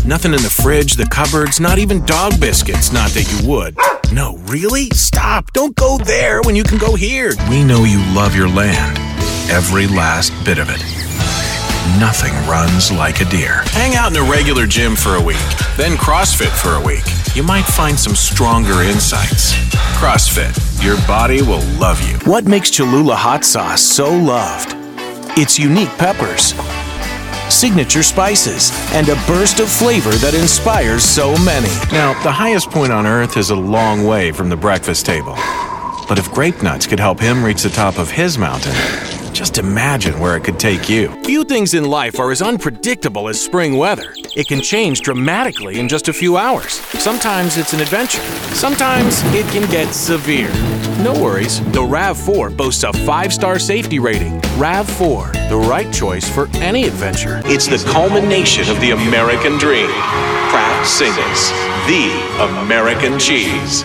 Nothing in the fridge, the cupboards, not even dog biscuits. Not that you would. No, really? Stop. Don't go there when you can go here. We know you love your land. Every last bit of it. Nothing runs like a deer. Hang out in a regular gym for a week, then CrossFit for a week. You might find some stronger insights. CrossFit, your body will love you. What makes Cholula hot sauce so loved? Its unique peppers, signature spices, and a burst of flavor that inspires so many. Now, the highest point on earth is a long way from the breakfast table. But if grape nuts could help him reach the top of his mountain, just imagine where it could take you. Few things in life are as unpredictable as spring weather. It can change dramatically in just a few hours. Sometimes it's an adventure. Sometimes it can get severe. No worries, the RAV4 boasts a 5-star safety rating. RAV4, the right choice for any adventure. It's the culmination of the American dream. Kraft Singles, the American cheese.